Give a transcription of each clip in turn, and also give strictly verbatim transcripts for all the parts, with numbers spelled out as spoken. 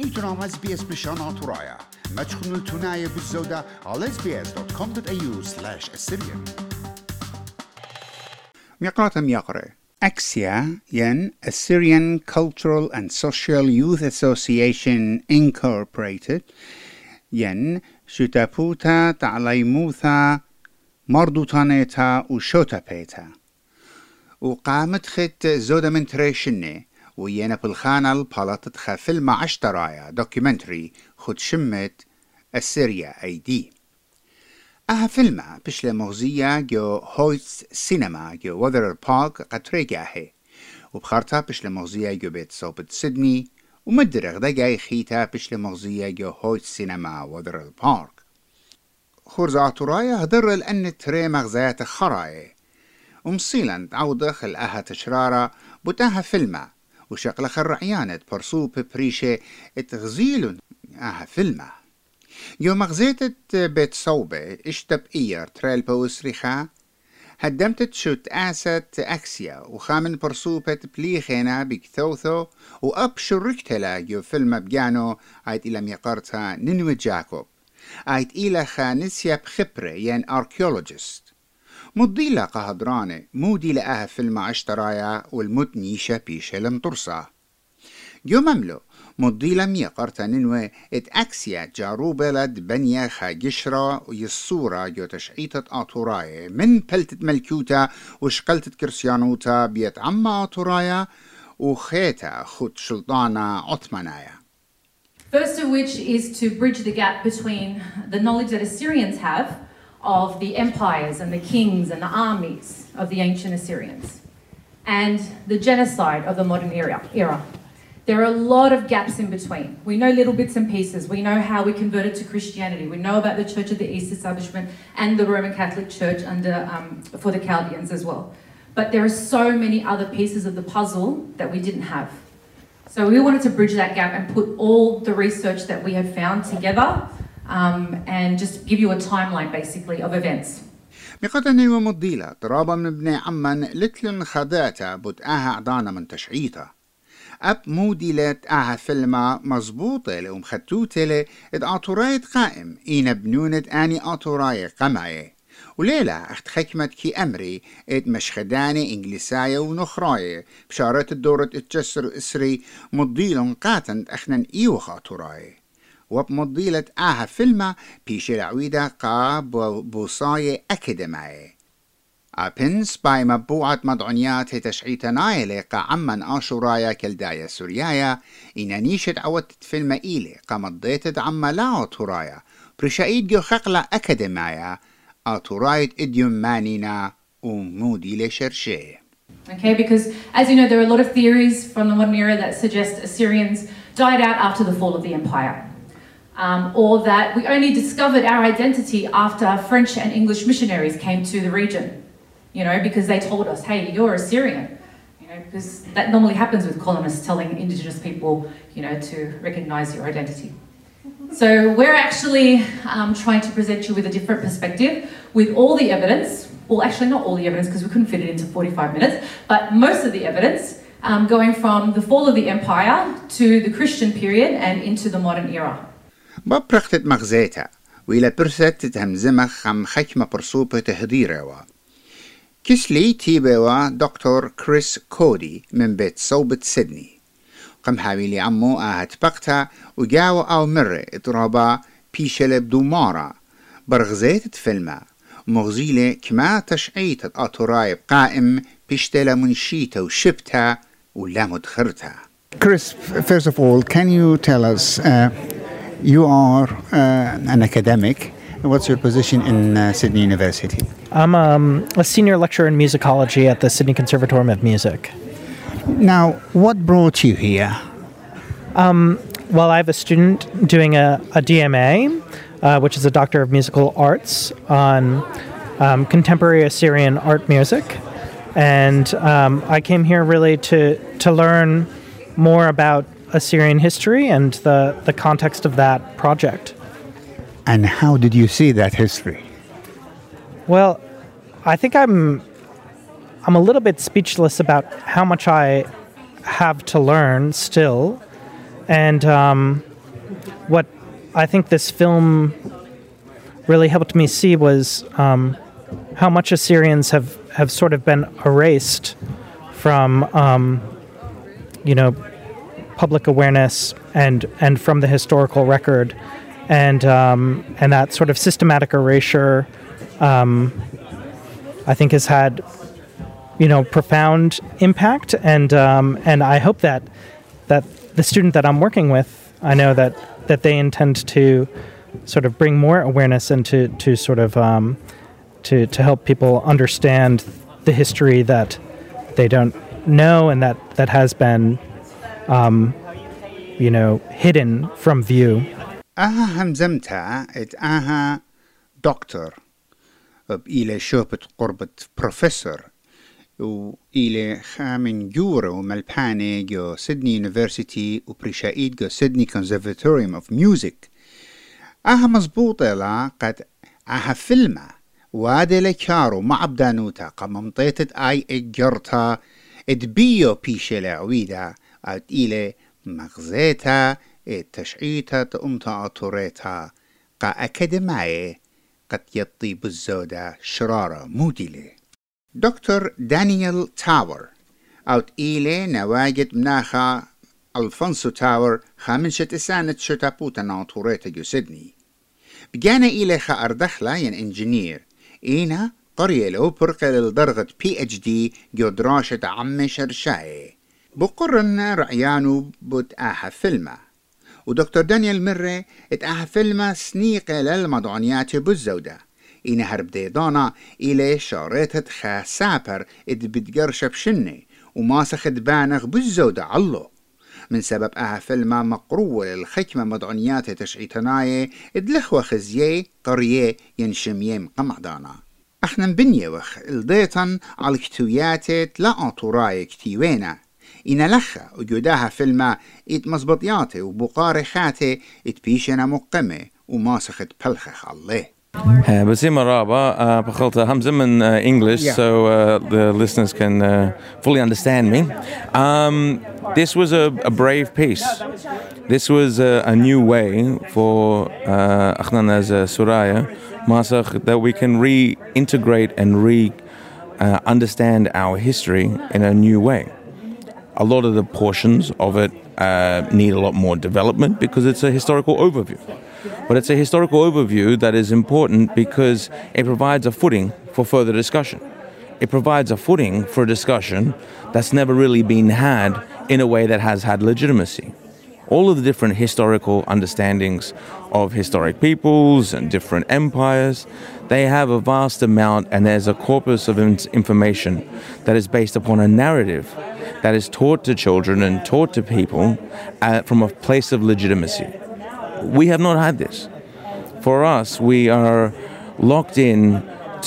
تنام اس بي اس بشان ترايا ما تخنوا التناية بالزودة على اس بي اس دوت كوم دوت اي يو سلاش السريان ميقاتم يقرأ أكسيا ين Assyrian Cultural and Social Youth Association Incorporated ين شتابوتا تعليموثا مردوتانيتا وشوتا بيتا وقامت خت زودا من تريشني ويانا بالخانة البالات خفيلم عشترايا دوكيومنتري خد شمت السيريا اي دي اها فيلم بشل مغزية جو هويتس سينما جو وذر بارك قطريقاهي وبخارتا بشل مغزية جو بيت صوبت سيدني ومدرغ دا جاي خيتا بشل مغزية جو هويتس سينما وذر بارك خورزاتورايا هدر لأن تري مغزيات خراي ومصيلا تعودخ الأها تشرارة بوتاها فيلمة وشقل خرعيانة برسو ببريشة اتغزيلون اها فيلمة يو مغزيتت بيت صوبة اشتب اير تريل بوسريخا هدمتت شوت آسات أكسيا وخامن برسو بيت بليخينا بكثوثو وأب شركتلا يو فيلم بجانو عيد إلى ميقارتها نينوي جاكوب عيد إلى خانسيا بخبرة ين أركيولوجيست مضيلة قهدرانة مودي لأها فيلم عشترايا والمد نيشة بيشة لمطرسة جو مملو مضيلة ميقارتا ننوي ات أكسيا جارو بلد بنيا خاجشرة ويصورة جو تشعيطة آطورايا من بلتة ملكوتا وشقلتة كرسيانوتا بيت عما آطورايا وخيتا خد سلطانة عثمانايا. First of which is to bridge the gap between the knowledge that Assyrians have of the empires and the kings and the armies of the ancient Assyrians and the genocide of the modern era. era. There are a lot of gaps in between. We know little bits and pieces. We know how we converted to Christianity. We know about the Church of the East establishment and the Roman Catholic Church under um, for the Chaldeans as well. But there are so many other pieces of the puzzle that we didn't have. So we wanted to bridge that gap and put all the research that we had found together um, and just give you a timeline basically of events. مقدني ومضيلة ترابا من ابن عمان لتلن خداتا بتآها عدانا من تشعيطة أب موديلت آها فيلما مزبوطة لهم خدتوتة إد آطوراية قائم إينا بنونت آني آطوراية قمعي وليلة أخت حكمت كي أمري إد مشخداني إنجليساية ونخراية بشارة الدورة اتجسر إسري مضيلن قاتند أخنن إيوخ آطوراية وبمضيلة آها فيلما بيش العويدة قا بوصاية أكاديمية أبنس باي مبوعة مدعونيات تشعيت نايلة قا عمن آشورايا كالدايا سوريايا إنا نيشت عودت فيلم إيلي قا مضيتت عما لا آتورايا برشايد جو خقلة أكاديمية آتورايت إديوم مانينا ومودي لشرشي. Okay, because as you know, there are a lot of theories from the modern era that suggest Assyrians died out after the fall of the empire. Um, or that we only discovered our identity after French and English missionaries came to the region. You know, because they told us, hey, you're Assyrian. You know, because that normally happens with colonists telling indigenous people, you know, to recognize your identity. So we're actually um, trying to present you with a different perspective with all the evidence. Well, actually not all the evidence because we couldn't fit it into forty-five minutes, but most of the evidence um, going from the fall of the empire to the Christian period and into the modern era. ببرختت مغزيتا وإلى برست تهمزمخ خم حكمة برصوبة تهديروا كسلي تيبوا دكتور كريس كودي من بيت صوبة سيدني قم حاويلي عمو آهت بقتا وجاو أو مرة اترابا بيشل بدومارا برغزيت فيلما مغزيلة كما تشعيت الأطرايب قائم بيشتلا منشيتا وشبتا ولا مدخرتا. Chris, first of all, can you tell us uh, you are uh, an academic. What's your position in uh, Sydney University? I'm um, a senior lecturer in musicology at the Sydney Conservatorium of Music. Now, what brought you here? Um, well, I have a student doing a, a D M A, uh, which is a Doctor of Musical Arts on um, contemporary Assyrian art music. And um, I came here really to, to learn more about Assyrian history and the, the context of that project. And how did you see that history? Well, I think I'm I'm a little bit speechless about how much I have to learn still. And um, what I think this film really helped me see was um, how much Assyrians have, have sort of been erased from, um, you know, public awareness and and from the historical record, and um, and that sort of systematic erasure, um, I think, has had, you know, profound impact, and um, and I hope that that the student that I'm working with, I know that that they intend to sort of bring more awareness and to to sort of um, to to help people understand the history that they don't know and that that has been, um, you know, hidden from view. آها همزمتها ات آها دكتور إلى شوبة قربة بروفيسور وإلى خامن جورو ملباني جو سيدني يونيفرسيتي وبريشايد جو سيدني كونسرفاتوريوم اوف ميوزك. آها مزبوطة لا قد آها فيلمة وادي لكارو مع بدانوتا قممطيتت آي اجرتا ادبيو بيشي لعويدا ات إلى مغزيتا التشعيتا تأمتا أطوريتا قا أكاديماي قد يطيب الزودة شرارة موديلي. دكتور دانيال تاور أوت إيلي نواجد مناخا ألفونسو تاور خامنشة إسانة شتابوتا ناطوريتا جو سيدني. بجانا إيلي خا أردخلا ين إنجينير إينا قرية لو برقل الدرغة بي اتش دي جو دراشة عمي شرشاي بقرن رعيانو بوت آها فيلمة. ودكتور دانيال مرة اتآها فيلمة سنيقة للمضعنيات بالزودة إينا هرب ديدانا إلي شارتت خا سابر إد بتقرشب شني وماسخ بانغ بالزودة علو من سبب آها فيلمة مقروة للخكمة مضعنيات تشعيتناي إد لخوة خزيه قرية ينشميه مقمعدانا احنا بنيوخ الديطن على كتوياتت لا أطوراي كتيوينا إنا لخا وجوداها فيلما إت مزبطياتي وبقارخاتي إت بيشنا مقمة وماسخت بلخخ الله. بسيمة رابا بخلط همزة من English yeah. so uh, the listeners can uh, fully understand me. Um, this was a, a brave piece. This was a, a new way for Akhnan as a Suraya Masakh that we can reintegrate and re uh, understand our history in a new way. A lot of the portions of it uh, need a lot more development because it's a historical overview. But it's a historical overview that is important because it provides a footing for further discussion. It provides a footing for a discussion that's never really been had in a way that has had legitimacy. All of the different historical understandings of historic peoples and different empires, they have a vast amount, and there's a corpus of information that is based upon a narrative that is taught to children and taught to people uh, from a place of legitimacy. We have not had this. For us, we are locked in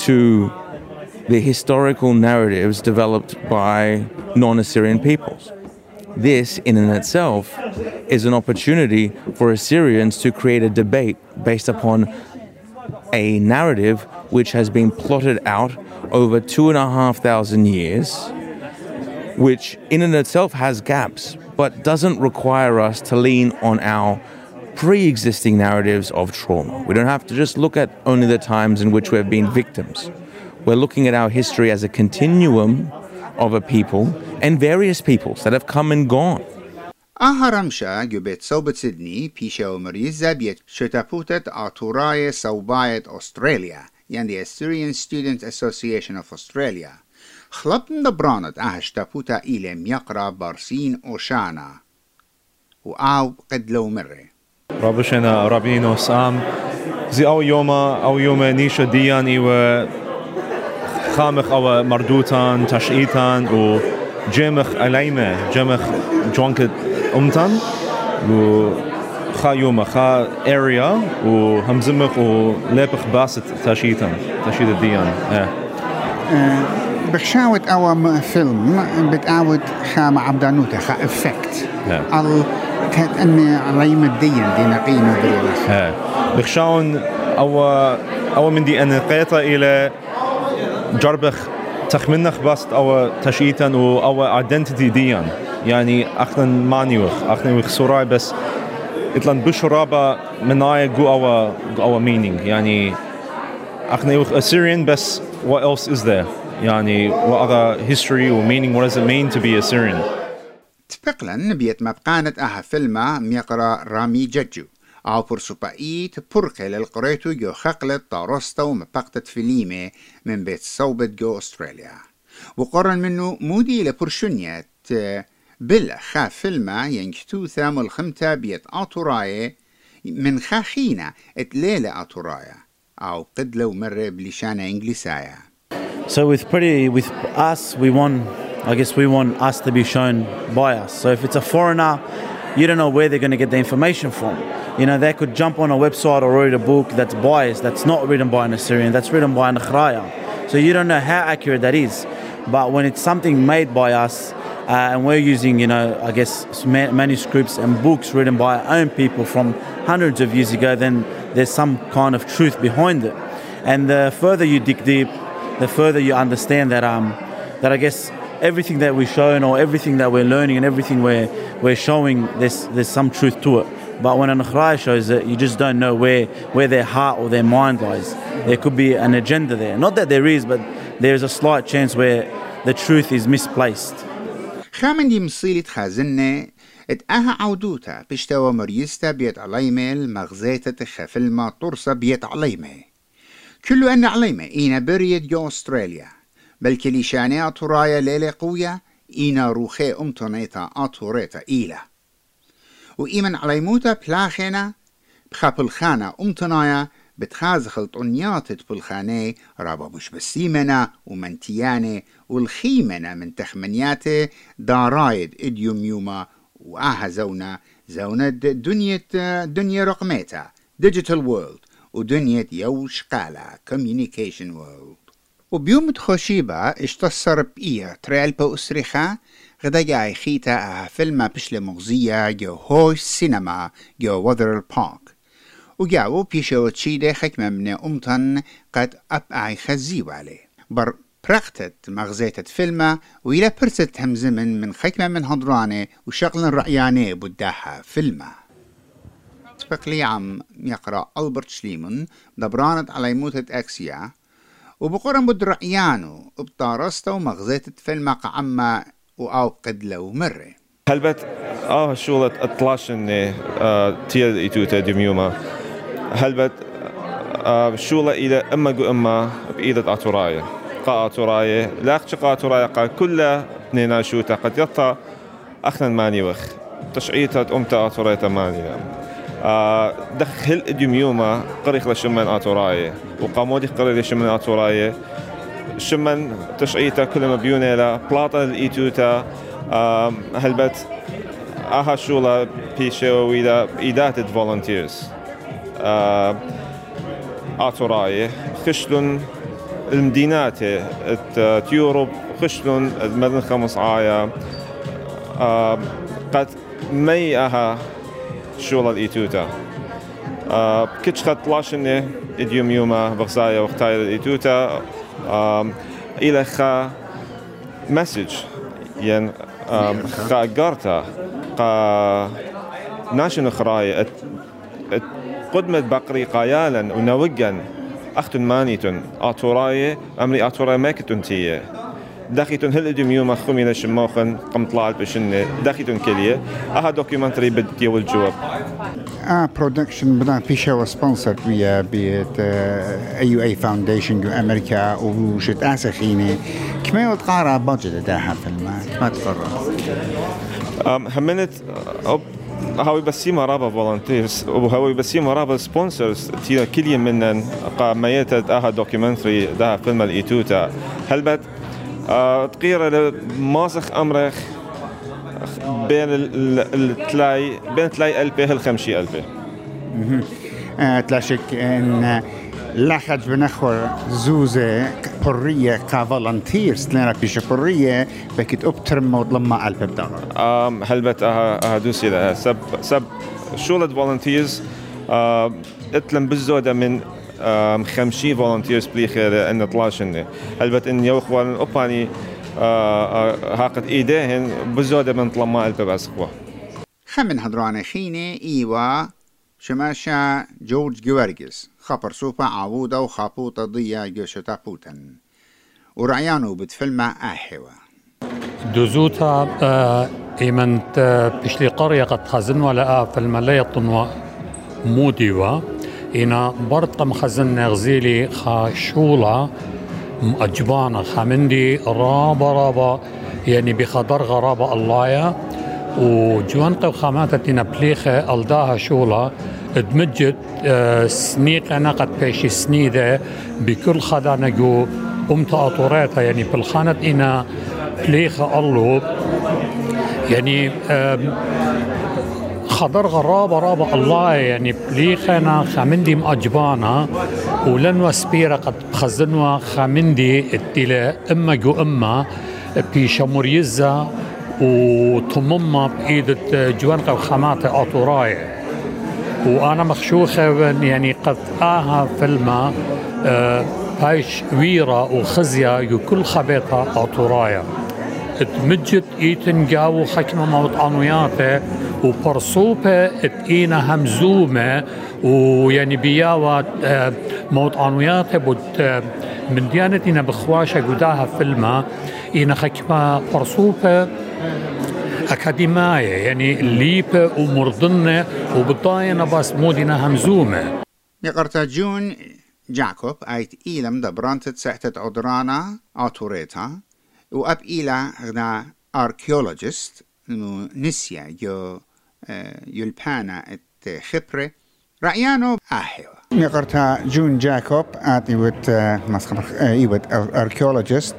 to the historical narratives developed by non-Assyrian peoples. This, in and itself, is an opportunity for Assyrians to create a debate based upon a narrative which has been plotted out over two and a half thousand years, which in and itself has gaps, but doesn't require us to lean on our pre-existing narratives of trauma. We don't have to just look at only the times in which we've been victims. We're looking at our history as a continuum of a people and various peoples that have come and gone. آها رمشا جبت صوبة سيدني بيشا ومريزة بيت شتابوتة آتوراي صوباية أستراليا يعني the Assyrian Student Association of Australia خلطن دبرانت آها شتابوتة إلي ميقرا بارسين أوشانا وآو قد لو مرة رابشنا رابينو سام زي أو يوما أو يوما نيشا ديان إيوه خامخ أو مردوتان تشئيتان و جمخ أليمة جمخ جوانكت أمتان و خا يوما خا area و همزمخ و لبخ باست تشئيتان تشئيت الديان أه. بخشاوت أو فيلم بتعود خا معبدانوتا خا إفكت ال كانت أني عليم الدين دي نقيمة بريلة بخشاون أو أو من دي أن قيطة إلى جربخ تخمنخ باست أو تشئيتا أو identity ديان يعني أخنا مانيوخ أخنا وخ سوراي بس إتلان بشرابة منايا جو our our meaning يعني أخنا يوخ Assyrian بس what else is there يعني what other history or meaning what does it mean to be Assyrian. تفقلا بيت مبقانة أها فيلما ميقرا رامي ججو أو برسوبايت برقة للقريتو جو خقلت طارستا ومبقتت فيليمة من بيت صوبت جو أستراليا وقرن منه مودي لبرشونيات بلا خا فيلما ينكتوثا ملخمتا بيت آتوراية من خاخينا اتليلة آتوراية أو قدلة ومرة بلشانة إنجليسايا. So with pretty with us we want I guess we want us to be shown by us. So if it's a foreigner, you don't know where they're going to get the information from. You know, they could jump on a website or read a book that's biased, that's not written by an Assyrian, that's written by an Akhraya. So you don't know how accurate that is. But when it's something made by us, uh, and we're using, you know, I guess manuscripts and books written by our own people from hundreds of years ago, then there's some kind of truth behind it. And the further you dig deep, the further you understand that, um, that I guess everything that we're showing or everything that we're learning and everything we're, we're showing, there's, there's some truth to it. But when an Akhraya shows it, you just don't know where, where their heart or their mind lies. There could be an agenda there. Not that there is, but there's a slight chance where the truth is misplaced. خامن دي مصيلة خازنة اتأها عودوتا بشتوى مريستا بيت عليمة المغزيتة خفلمة طرسة بيت عليمة كلو أن عليمة إينا بريد جو أستراليا بل كليشاني أطورايا ليلة قوية إينا روخي أمتنيتا أطوريتا إيلا وإيمن عليموتا بلاخينا بخابلخانة أمتنايا بتخازخل طنياتت بالخاني رابا مش بسيمنا ومنتياني والخيمنا من تخمنياته دارايد إديوم يوما وآها زونا زونا دنيا دنيا رقميتا digital world ودنيا يوش قالا communication world وبيوم تخوشيبا اشتصر بإيه تريالبا أسريخا غدا جاي خيتا آها فيلما بشل مغزية جو هوش سينما جو وذرل بارك وجاو بيشو تشيدة حكمة من أمتن قد أبقى خزيو عليه بر برقتت مغزيتت فيلما وإلى برست همزمن من حكمة من هضرانة وشغل رأيانة بداها فيلما تبقلي عم يقرأ ألبرت شليمون دبرانت على موتة أكسيا وبقرن بود رأيانو وبطارسته ومغزيتت فيلما قعما وأو قدلة ومرة هلبت آه شولت أطلاشن تيل إيتوتا دميوما هلبت آه شولة إلى إما جو إما بإيدة آتوراية قا آتوراية لاقش قا آتوراية قا كلها نينا شوتا قد يطا أخنا ماني وخ تشعيتها أمتا آتوراية ماني آه دخل دميوما قريخ لشمن آتوراية وقامودي قريخ لشمن آتوراية شمن تشعيتها كل ما بيونة لا بلاطة الإيتوتا آه هلبت آها شولة بيشو إلى إيداتة volunteers آه آتوراية خشلون المدينات تيوروب خشلون المدن خمس عايا آه قد مي آها شولة الإيتوتا آه كتش خد لاشنة إديوم يوما بغزايا وقتايا الإيتوتا آه إلى خا مسج ين آه خا قارتا قا ناشن خراية قدمت بقري قايالا ونوجا أختن مانيتن آتوراية أمري آتوراية ماكتن تيه داخيتن هل إديم يوم أخمي لشموخن قم طلعت بشنة داخيتن كلية أها دوكيومنتري بدي والجواب آه برودكشن بدنا في شو سبونسر ويا بيت أيو أي فاونديشن جو أمريكا وشت أسخيني كما يتقارى بادجت داها فيلم كما تقرر همنت هاوي بسيم رابا فولنتيرز وهاوي بسيم رابا سبونسرز تيا كلية منن قاميتت أها دوكيومنتري ده فيلم الإيتوتا هلبت تقير ماسخ أمرخ بين التلاي بين تلاي ألبي هالخمشي ألبي تلاشك إن لاخد بنخور زوزة حرية كفولنتيرز لنا بيش حرية بكت أبترم وضلما ألف بدار. أم هلبت أها أها دوسي لها سب سب شولد فولنتيرز اتلم بالزودة من خمسين فولنتيرز بليخة إن طلاشني هلبت إن يوخوان أباني هاقت إيديهن بالزودة من طلما ألف بسخوة. خمن هدران خيني إيوا شماشا جورج جوارجس خبر سوبا عوودة وخابوطة ضيا جوشتا بوتن ورعيانو بتفلمة آحوا دوزوتا إيمنت بشلي قرية قد خزن ولا فالملاية طنوا موديوا إنا برطة مخزن غزيلي خاشولة أجبانة خامندي رابا رابا يعني بخضر غرابة اللايا وجوانقة وخاماتتنا بليخة ألداها شولة ادمجت سنيقة نقد بيشي سنيدة بكل خدانة جو أمتا أطوريتا يعني بالخانة إنا بليخة ألو يعني خضر غرابة رابا الله يعني بليخنا خامندي مأجبانا ولن وسبيرة قد خزنوا خامندي التلا إما جو إما بشموريزة وطممة بإيدة جوانقة وخاماتة أطوراية وأنا مخشوخة يعني قد آها فيلم بايش ويرة وخزية يكل خبيطة أطوراية اتمجت ايتن جاو خكمة موت عنوياته وبرصوبة اتقينا همزومة ويعني بياوة موت عنوياته بود من ديانتنا بخواشة قداها فيلمة اينا خكمة برصوبة أكاديمية يعني ليبة ومرضنة وبالضاينة بس مودنا همزومة يقرتا جون جاكوب ايت ايلم دبرانتت سحتت عدرانا آتوريتا وأب إلى غدا archaeologist إنه نسيا جو يلبانا الخبرة رأيانو آحوا نقرتها جون جاكوب آتي وت مسخر إيوت archaeologist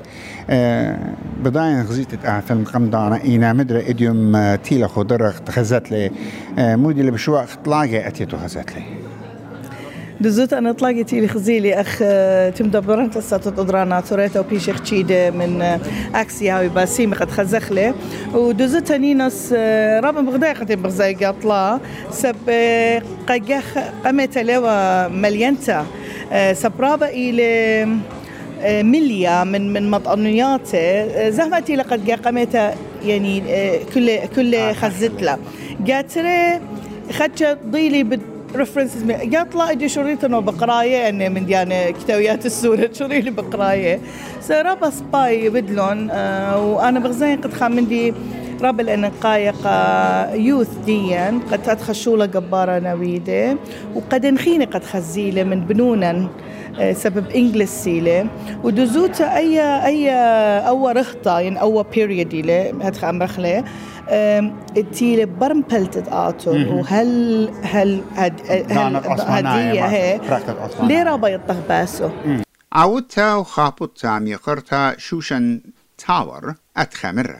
بداية غزيت فيلم قمدانا إينا مدري إديوم تيلا خضرق تخزت لي مودي اللي بشواق تلاقي أتيتو خزت لي دزوت أنا طلعت لي خزيلي أخ تمدبرن قصة أدرانا ثوريتا وبيشخ تشيد من أكسي هاوي باسيم قد خزخله ودزوت نينس رابع بغداء قد بغزاي قطلا سب قجخ قمت لوا مليانتا سب رابع إلى مليا من من مطعنياته زهمتي لقد جا قمت يعني كل كل خزت له جاتري خدش ضيلي بد ريفرنسز يطلع يجي شريطنا بقرايه انه من ديانه كتابيات السوره شريلي بقرايه سرابا سباي بدلون آه وانا بغزين قد خامندي رابل ان قايق يوث ديان قد تدخشوله جباره نويده وقد نخيني قد خزيله من بنونا آه سبب انجلسيله ودزوته اي اي او رخطه يعني او بيريود له هتخ امرخله التيلة برمبلتت آتو وهل هل هد هدية هي ليه رابا يطغ باسو عودتها وخابطتها ميقرتها شوشن تاور أتخى مرة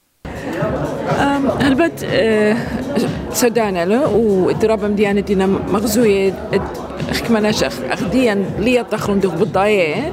هلبت سودانا له وإضراب مديانة دينا مغزوية خكمناش أخديا ليه تخرم دوغ بالضاية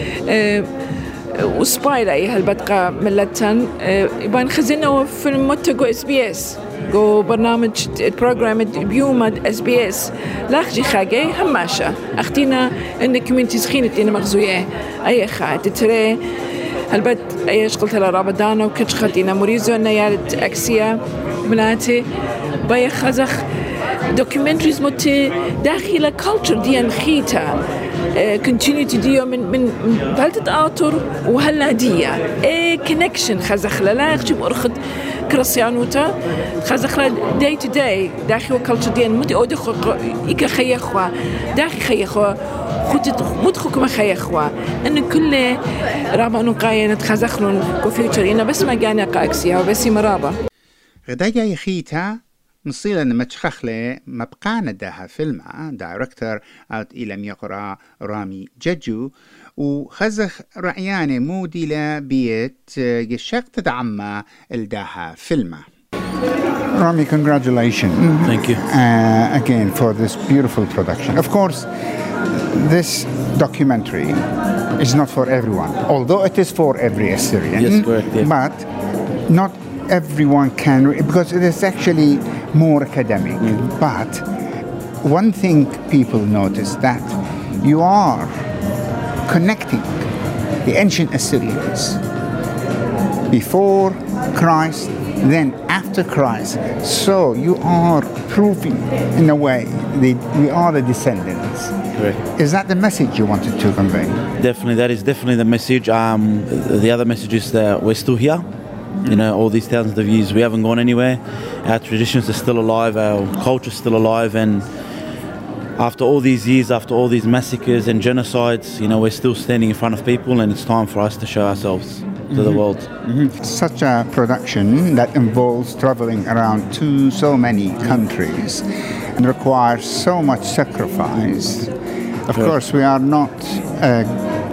وسبايلا اي هالبدقة ملتن يبان خزينه في المتقو اس بي اس جو برنامج البروجرام بيوم اس بي اس لاخجي خاجي هماشة اختينا ان كوميونتي سخينة انا مغزوية اي خا تتري هالبد اي شغلت على رابدانا وكتش خدينا موريزو نيالت اكسيا بناتي باي خزخ دوكيومنتريز مت داخل كلتشر ديان خيتا كونتينيتي ديو من من فلتة آتور وهلا ديا اي كونكشن خزخلا لا يخجب أرخد كريستيانوتا خزخلا داي تو داي داخل كلتشر ديان مت أودخ إيكا خيخوا داخل خيخوا خدت مدخك ما خيخوا إن كل رابع نقايا نتخزخلون كفيوتشر إنا بس ما جانا قاكسيها وبس مرابا غدايا يخيتها نصيلا متشخخلة مبقانا داها فيلم دايركتور اوت إلم يقرأ رامي ججو وخزخ رعياني مودي لبيت يشاق تدعم الداها فيلم Rami, congratulations. Thank you. Uh, again for this beautiful production. Of course, this documentary is not for everyone, although it is for every Assyrian. Yes, correct. Yeah. But not everyone can, because it is actually more academic. Mm. But one thing people notice that you are connecting the ancient Assyrians before Christ then after Christ. So you are proving, in a way, that we are the descendants. Correct. Is that the message you wanted to convey? Definitely, that is definitely the message. Um, the other message is that we're still here. You know, all these thousands of years, we haven't gone anywhere. Our traditions are still alive, our culture is still alive, and after all these years, after all these massacres and genocides, you know, we're still standing in front of people, and it's time for us to show ourselves to mm-hmm. the world. Mm-hmm. Such a production that involves traveling around to so many countries and requires so much sacrifice. Of Correct. course, we are not a,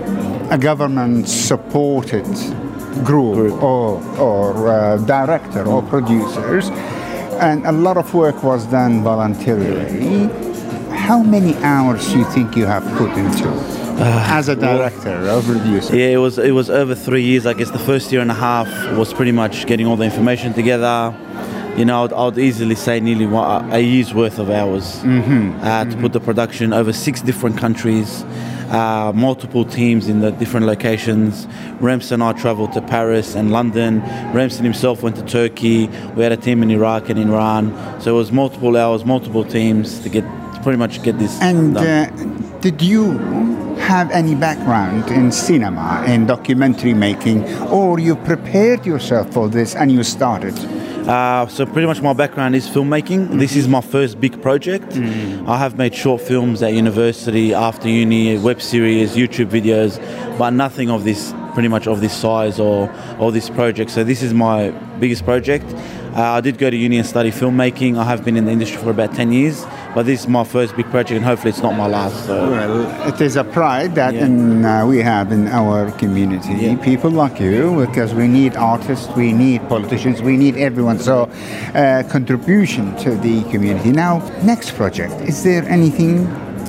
a government-supported group, group. or, or uh, director or producers, and a lot of work was done voluntarily. How many hours do you think you have put into it uh, as a director or producer? Yeah, it was it was over three years. I guess the first year and a half was pretty much getting all the information together. You know, I'd, I'd easily say nearly one, a year's worth of hours mm-hmm. uh, to mm-hmm. put the production over six different countries. Uh, multiple teams in the different locations. Rems and I travelled to Paris and London. Remsen himself went to Turkey. We had a team in Iraq and Iran. So it was multiple hours, multiple teams to get to pretty much get this and, done. And uh, did you have any background in cinema, in documentary making, or you prepared yourself for this and you started? Uh, so pretty much my background is filmmaking. Mm-hmm. This is my first big project. Mm-hmm. I have made short films at university, after uni, web series, YouTube videos, but nothing of this, pretty much of this size or, or this project. So this is my biggest project. Uh, I did go to uni and study filmmaking. I have been in the industry for about ten years, but this is my first big project, and hopefully it's not my last. So. Well, it is a pride that yeah. in, uh, we have in our community, yeah. people like you, because we need artists, we need politicians, we need everyone. So, uh, contribution to the community. Now, next project, is there anything?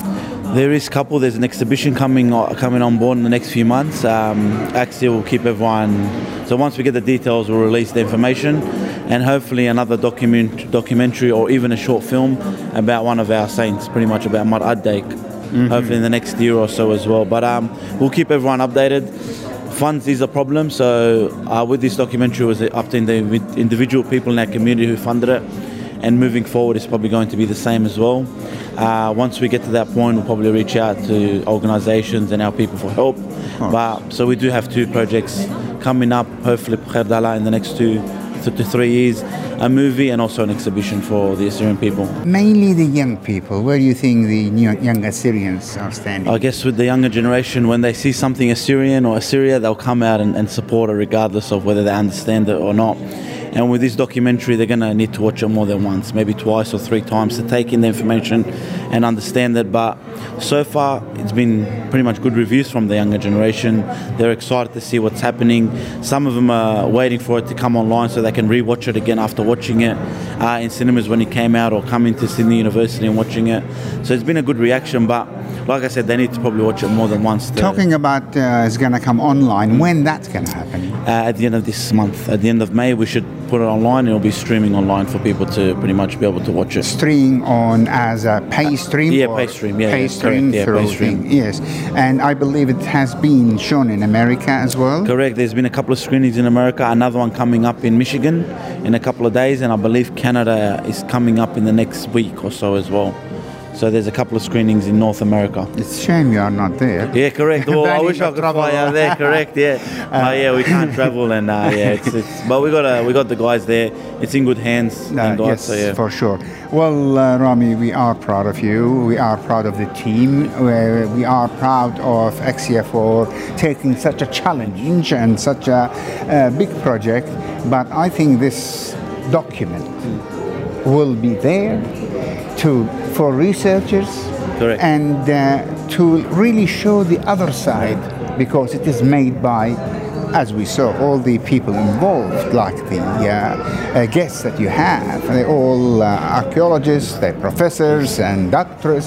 There is a couple. There's an exhibition coming uh, coming on board in the next few months. Um, Axia will keep everyone. So once we get the details, we'll release the information, and hopefully another document, documentary or even a short film about one of our saints, pretty much about Mar Ad-Daik, mm-hmm. hopefully in the next year or so as well. But um, we'll keep everyone updated. Funds is a problem, so uh, with this documentary, it was up to the individual people in our community who funded it, and moving forward it's probably going to be the same as well. Uh, once we get to that point, we'll probably reach out to organisations and our people for help. But so we do have two projects coming up, hopefully Khairdala in the next two to three years, a movie and also an exhibition for the Assyrian people. Mainly the young people. Where do you think the new, young Assyrians are standing? I guess with the younger generation, when they see something Assyrian or Assyria, they'll come out and, and support it regardless of whether they understand it or not. And with this documentary, they're going to need to watch it more than once, maybe twice or three times to take in the information and understand it. But so far, it's been pretty much good reviews from the younger generation. They're excited to see what's happening. Some of them are waiting for it to come online so they can re-watch it again after watching it uh, in cinemas when it came out, or coming to Sydney University and watching it. So it's been a good reaction, but like I said, they need to probably watch it more than once. To, Talking about uh, it's going to come online, when that's going to happen? Uh, at the end of this month. At the end of May, we should put it online, and it'll be streaming online for people to pretty much be able to watch it. Streaming on as a pay stream? Uh, yeah, pay stream. Yeah, pay yeah, stream yeah, through pay stream. Thing. Yes, and I believe it has been shown in America as well? Correct. There's been a couple of screenings in America, another one coming up in Michigan in a couple of days, and I believe Canada is coming up in the next week or so as well. So there's a couple of screenings in North America. It's a shame you are not there. Yeah, correct. Well, I wish I could fly out there. Correct. Yeah. uh, uh, yeah, we can't travel, and uh, yeah, it's, it's. But we got uh, we got the guys there. It's in good hands. Uh, guys, yes, so, yeah. for sure. Well, uh, Rami, we are proud of you. We are proud of the team. We, we are proud of Axia for taking such a challenge and such a, a big project. But I think this document will be there to for researchers. Correct. And uh, to really show the other side, because it is made by, as we saw, all the people involved, like the uh, uh, guests that you have. They're all uh, archaeologists, they're professors and doctors.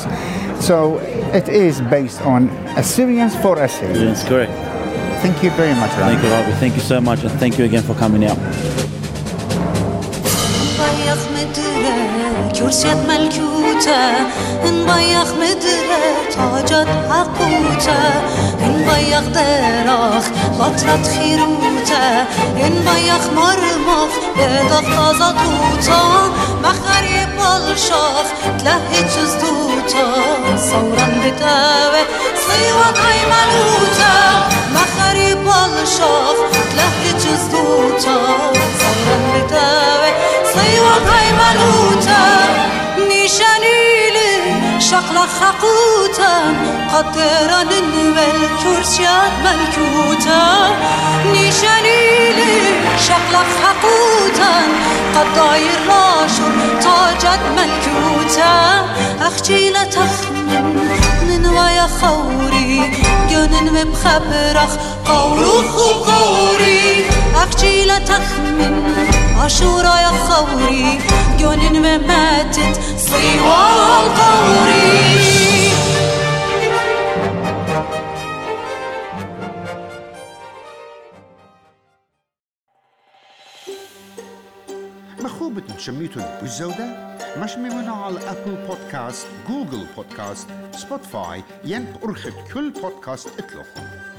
So it is based on Assyrians for Assyrians. Yes, correct. Thank you very much, Rami. Thank you, Robbie. Thank you so much, and thank you again for coming out. مدره كرسيت ملكوته إن بيخ مدره تاجت حقوته إن بيخ دراخ بطلت خيروته إن بيخ مرمخ بدخ تازطوته مخريب بالشاخ تلهي جزدوته صورا بتاوه صيوة عيملوته مخريب بالشاخ تلهي جزدوته صورا بتاوه صيوة عيملوته نيشانيلي شقلة خقوتا قدران والكرسيات ملكوتا نيشانيلي شقلة خقوتا قد داير راشو تاجت ملكوتا أخجي لتخمن من ويا خوري جنن مبخبرخ قوروخ وقوري أخجي لتخمن عاشورا يا خوري جنن مماتت صيوة القوري مخوبة تشميتون بالزودة مش ممنوع على أبل بودكاست جوجل بودكاست سبوتفاي ين أرخد كل بودكاست اطلق